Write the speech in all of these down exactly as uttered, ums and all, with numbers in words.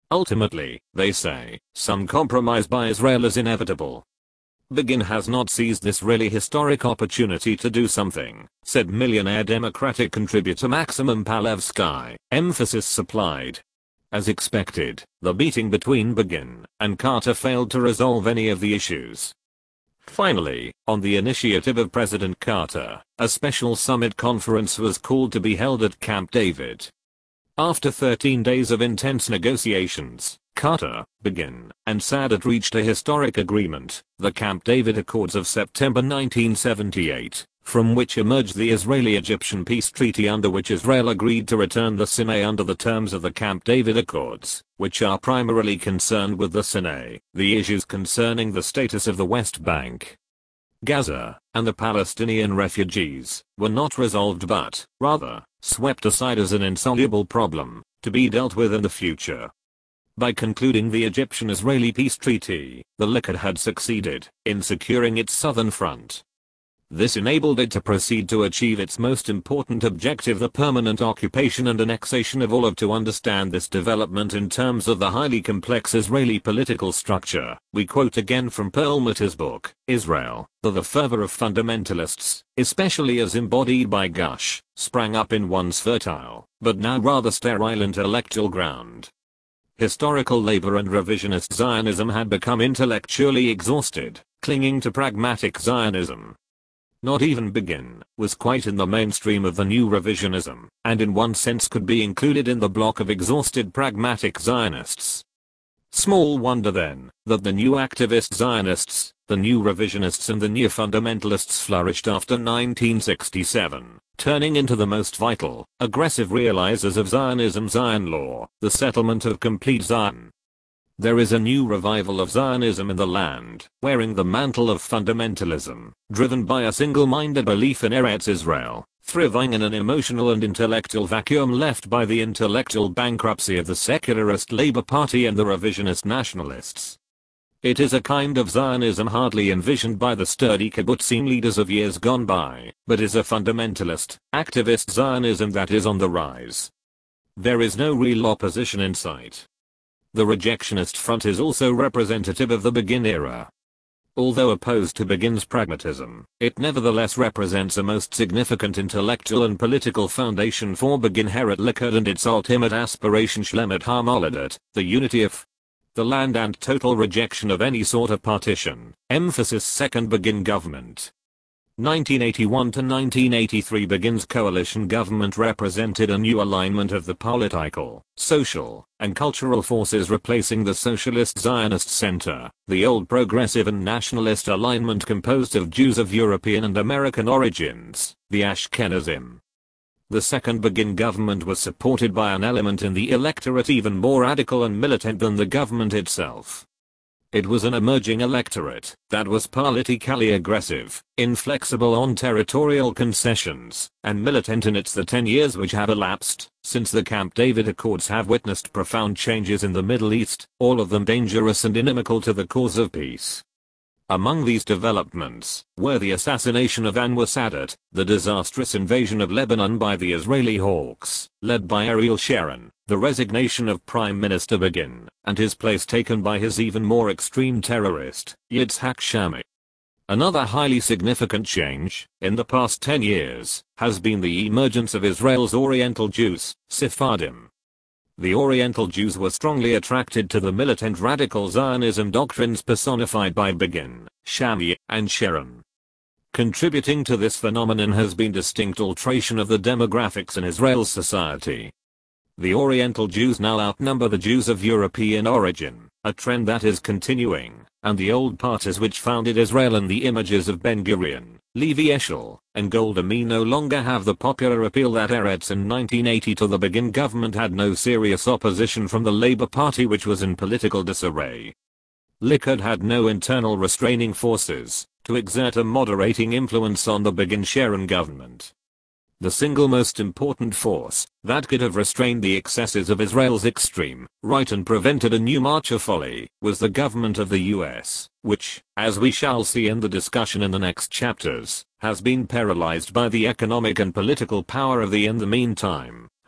Ultimately, they say, some compromise by Israel is inevitable. Begin has not seized this really historic opportunity to do something, said millionaire Democratic contributor Maximum Palevsky, emphasis supplied. As expected, the meeting between Begin and Carter failed to resolve any of the issues. Finally, on the initiative of President Carter, a special summit conference was called to be held at Camp David. After thirteen days of intense negotiations, Carter, Begin, and Sadat reached a historic agreement, the Camp David Accords of September nineteen seventy-eight, from which emerged the Israeli-Egyptian peace treaty under which Israel agreed to return the Sinai under the terms of the Camp David Accords, which are primarily concerned with the Sinai, the issues concerning the status of the West Bank, Gaza, and the Palestinian refugees, were not resolved but, rather, swept aside as an insoluble problem, to be dealt with in the future. By concluding the Egyptian-Israeli peace treaty, the Likud had succeeded in securing its southern front. This enabled it to proceed to achieve its most important objective, the permanent occupation and annexation of all of. To understand this development in terms of the highly complex Israeli political structure, we quote again from Perlmutter's book, Israel, the, the fervor of fundamentalists, especially as embodied by Gush, sprang up in once fertile, but now rather sterile intellectual ground. Historical labor and revisionist Zionism had become intellectually exhausted, clinging to pragmatic Zionism. Not even Begin was quite in the mainstream of the new revisionism, and in one sense could be included in the block of exhausted pragmatic Zionists. Small wonder then, that the new activist Zionists, the new revisionists and the new fundamentalists flourished after nineteen sixty-seven, turning into the most vital, aggressive realizers of Zionism, Zion law, the settlement of complete Zion. There is a new revival of Zionism in the land, wearing the mantle of fundamentalism, driven by a single-minded belief in Eretz Israel, thriving in an emotional and intellectual vacuum left by the intellectual bankruptcy of the secularist Labour Party and the revisionist nationalists. It is a kind of Zionism hardly envisioned by the sturdy kibbutzim leaders of years gone by, but is a fundamentalist, activist Zionism that is on the rise. There is no real opposition in sight. The rejectionist front is also representative of the Begin era. Although opposed to Begin's pragmatism, it nevertheless represents a most significant intellectual and political foundation for Begin Heret Likud and its ultimate aspiration Shlemet HaMoledet, the unity of the land and total rejection of any sort of partition, emphasis second Begin government. nineteen eighty-one to nineteen eighty-three Begin's coalition government represented a new alignment of the political, social, and cultural forces replacing the socialist Zionist center, the old progressive and nationalist alignment composed of Jews of European and American origins, the Ashkenazim. The second Begin government was supported by an element in the electorate even more radical and militant than the government itself. It was an emerging electorate that was politically aggressive, inflexible on territorial concessions, and militant in its the ten years which have elapsed since the Camp David Accords have witnessed profound changes in the Middle East, all of them dangerous and inimical to the cause of peace. Among these developments were the assassination of Anwar Sadat, the disastrous invasion of Lebanon by the Israeli Hawks, led by Ariel Sharon, the resignation of Prime Minister Begin, and his place taken by his even more extreme terrorist, Yitzhak Shamir. Another highly significant change, in the past ten years, has been the emergence of Israel's Oriental Jews, Sephardim. The Oriental Jews were strongly attracted to the militant radical Zionism doctrines personified by Begin, Shamir, and Sharon. Contributing to this phenomenon has been distinct alteration of the demographics in Israel's society. The Oriental Jews now outnumber the Jews of European origin, a trend that is continuing, and the old parties which founded Israel and the images of Ben-Gurion, Levi Eshel, and Golda Meir no longer have the popular appeal that Eretz in nineteen eighty to the Begin government had no serious opposition from the Labour Party which was in political disarray. Likud had no internal restraining forces to exert a moderating influence on the Begin-Sharon government. The single most important force that could have restrained the excesses of Israel's extreme right and prevented a new march of folly was the government of the U S, which, as we shall see in the discussion in the next chapters, has been paralyzed by the economic and political power of the in the meantime,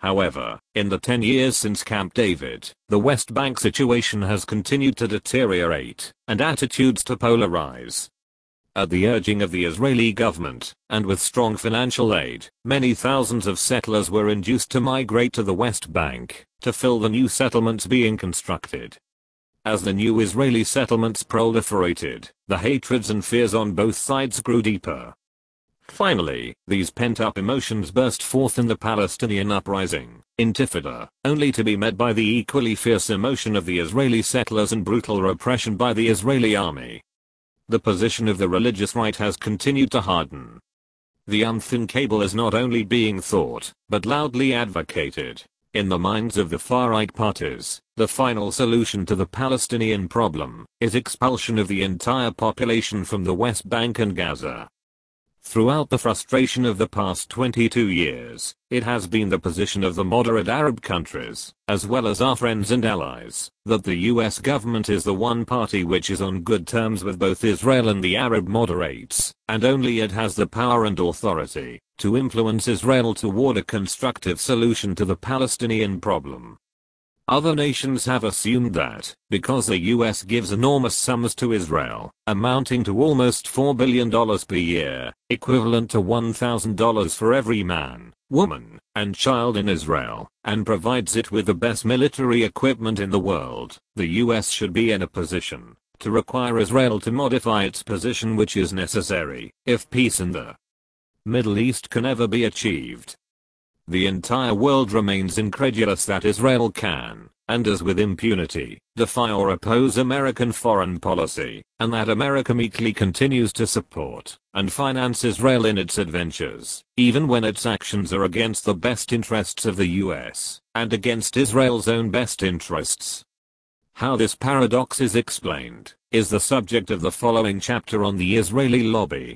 However, in the ten years since Camp David, the West Bank situation has continued to deteriorate, and attitudes to polarize. At the urging of the Israeli government, and with strong financial aid, many thousands of settlers were induced to migrate to the West Bank, to fill the new settlements being constructed. As the new Israeli settlements proliferated, the hatreds and fears on both sides grew deeper. Finally, these pent-up emotions burst forth in the Palestinian uprising, Intifada, only to be met by the equally fierce emotion of the Israeli settlers and brutal repression by the Israeli army. The position of the religious right has continued to harden. The unthinkable is not only being thought, but loudly advocated. In the minds of the far-right parties, the final solution to the Palestinian problem is expulsion of the entire population from the West Bank and Gaza. Throughout the frustration of the past twenty-two years, it has been the position of the moderate Arab countries, as well as our friends and allies, that the U S government is the one party which is on good terms with both Israel and the Arab moderates, and only it has the power and authority to influence Israel toward a constructive solution to the Palestinian problem. Other nations have assumed that, because the U S gives enormous sums to Israel, amounting to almost four billion dollars per year, equivalent to one thousand dollars for every man, woman, and child in Israel, and provides it with the best military equipment in the world, the U S should be in a position to require Israel to modify its position, which is necessary if peace in the Middle East can ever be achieved. The entire world remains incredulous that Israel can, and does with impunity, defy or oppose American foreign policy, and that America meekly continues to support and finance Israel in its adventures, even when its actions are against the best interests of the U S, and against Israel's own best interests. How this paradox is explained, is the subject of the following chapter on the Israeli lobby.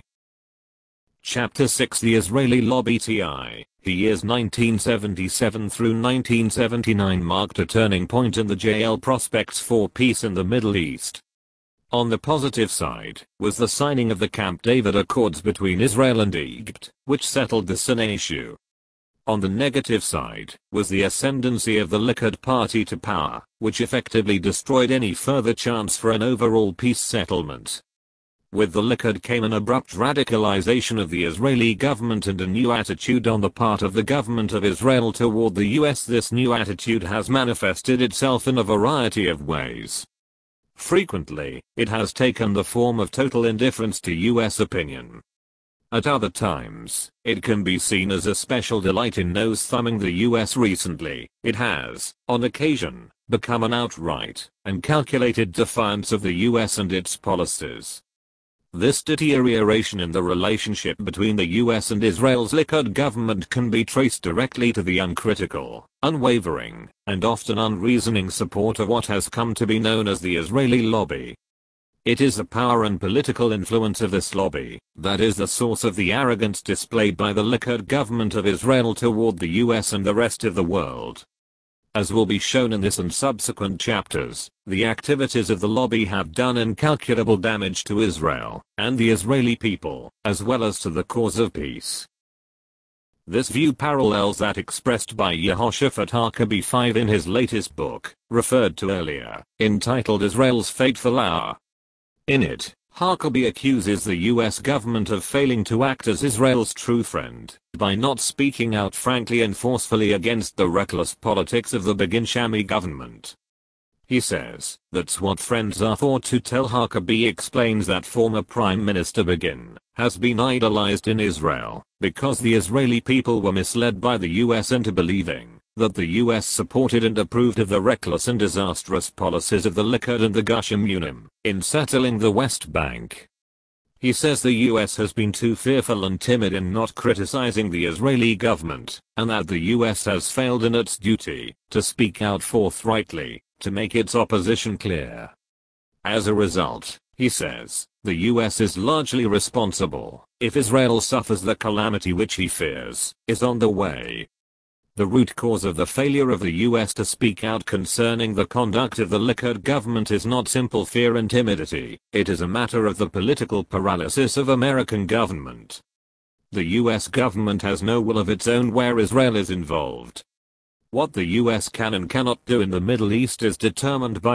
Chapter six The Israeli Lobby T I The years nineteen seventy-seven through nineteen seventy-nine marked a turning point in the J L prospects for peace in the Middle East. On the positive side, was the signing of the Camp David Accords between Israel and Egypt, which settled the Sinai issue. On the negative side, was the ascendancy of the Likud party to power, which effectively destroyed any further chance for an overall peace settlement. With the Likud came an abrupt radicalization of the Israeli government and a new attitude on the part of the government of Israel toward the U S. This new attitude has manifested itself in a variety of ways. Frequently, it has taken the form of total indifference to U S opinion. At other times, it can be seen as a special delight in nose-thumbing the U S. Recently, it has, on occasion, become an outright and calculated defiance of the U S and its policies. This deterioration in the relationship between the U S and Israel's Likud government can be traced directly to the uncritical, unwavering, and often unreasoning support of what has come to be known as the Israeli lobby. It is the power and political influence of this lobby that is the source of the arrogance displayed by the Likud government of Israel toward the U S and the rest of the world. As will be shown in this and subsequent chapters, the activities of the lobby have done incalculable damage to Israel and the Israeli people, as well as to the cause of peace. This view parallels that expressed by Yehoshaphat Huckabee the fifth in his latest book, referred to earlier, entitled Israel's Fateful Hour. In it, Huckabee accuses the U S government of failing to act as Israel's true friend by not speaking out frankly and forcefully against the reckless politics of the Begin Shami government. He says, that's what friends are thought to tell. Huckabee explains that former Prime Minister Begin has been idolized in Israel because the Israeli people were misled by the U S into believing that the U S supported and approved of the reckless and disastrous policies of the Likud and the Gush Emunim in settling the West Bank. He says the U S has been too fearful and timid in not criticizing the Israeli government, and that the U S has failed in its duty to speak out forthrightly, to make its opposition clear. As a result, he says, the U S is largely responsible if Israel suffers the calamity which he fears is on the way. The root cause of the failure of the U S to speak out concerning the conduct of the Likud government is not simple fear and timidity, it is a matter of the political paralysis of American government. The U S government has no will of its own where Israel is involved. What the U S can and cannot do in the Middle East is determined by